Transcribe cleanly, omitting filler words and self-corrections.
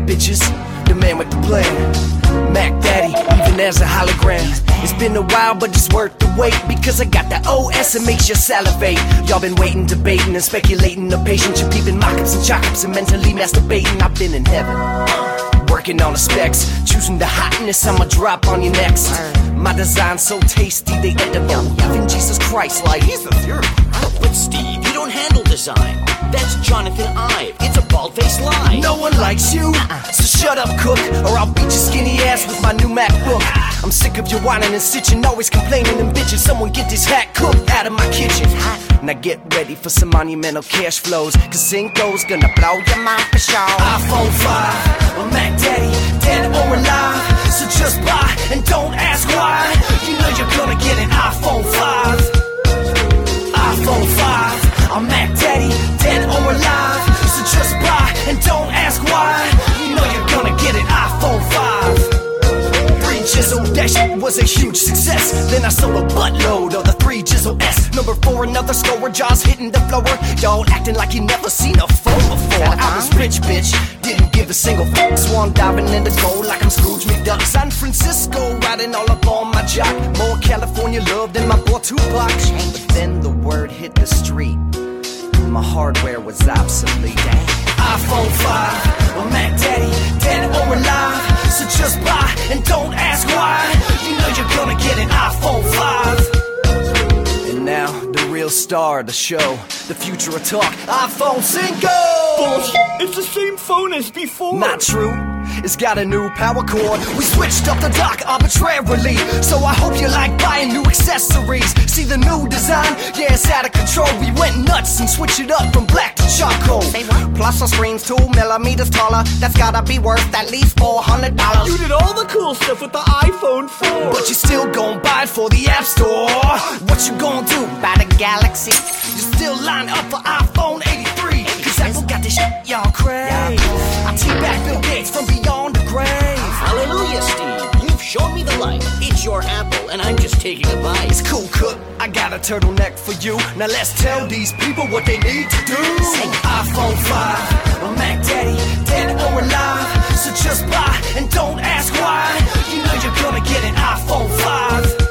bitches, the man with the plan. Mac Daddy, even as a hologram. It's been a while, but it's worth the wait, because I got that OS that makes you salivate. Y'all been waiting, debating, and speculating. The patience, you peeping mock-ups and chock-ups and mentally masturbating. I've been in heaven, working on the specs, choosing the hotness I'ma drop on you next. My design's so tasty, they edible. Even Jesus Christ, like Jesus, you're but Steve, you don't handle design. That's Jonathan Ive. It's a bald-faced lie. no one likes you, so shut up, cook, or I'll beat your skinny ass with my new MacBook. I'm sick of your whining and stitching, always complaining and bitching. Someone get this hat cooked out of my kitchen. Now get ready for some monumental cash flows, cause Cinco's gonna blow your mind for sure. iPhone 5, or Mac Daddy, dead or alive. So just buy and don't ask why. You know you're gonna get an iPhone 5. iPhone 5, or Mac Daddy, dead or alive. So just buy and don't ask why. You know you're gonna get an iPhone 5. Jizzle, that shit was a huge success. Then I sold a buttload of the 3 Jizzle S. Number 4, another score, jaws hitting the floor. Y'all acting like you never seen a phone before. I was rich, bitch, didn't give a single fuck. Swan diving in the gold like I'm Scrooge McDuck. San Francisco, riding all up on my jock. More California love than my boy Tupac. But then the word hit the street, my hardware was obsolete. iPhone 5, or Mac Daddy, dead or alive. So just buy and don't ask why. You know you're gonna get an iPhone 5. And now, the real star of the show, the future of talk, iPhone 5. Bullshit. It's the same phone as before. Not true. It's got a new power cord. We switched up the dock arbitrarily, so I hope you like buying new accessories. See the new design? Yeah, it's out of control. We went nuts and switched it up from black to charcoal. Plus the screen's 2 millimeters taller. That's gotta be worth at least $400. You did all the cool stuff with the iPhone 4. But you still gon' buy it for the App Store. What you gon' do? Buy the Galaxy? You still line up for iPhone 83, cause Apple got this shit y'all crave. I teabag Bill Gates from beyond the grave. Hallelujah, Steve. You've shown me the light. It's your Apple, and I'm just taking a bite. It's cool, cook. I got a turtleneck for you. Now let's tell these people what they need to do. iPhone 5, or Mac Daddy, dead or alive. So just buy and don't ask why. You know you're gonna get an iPhone 5.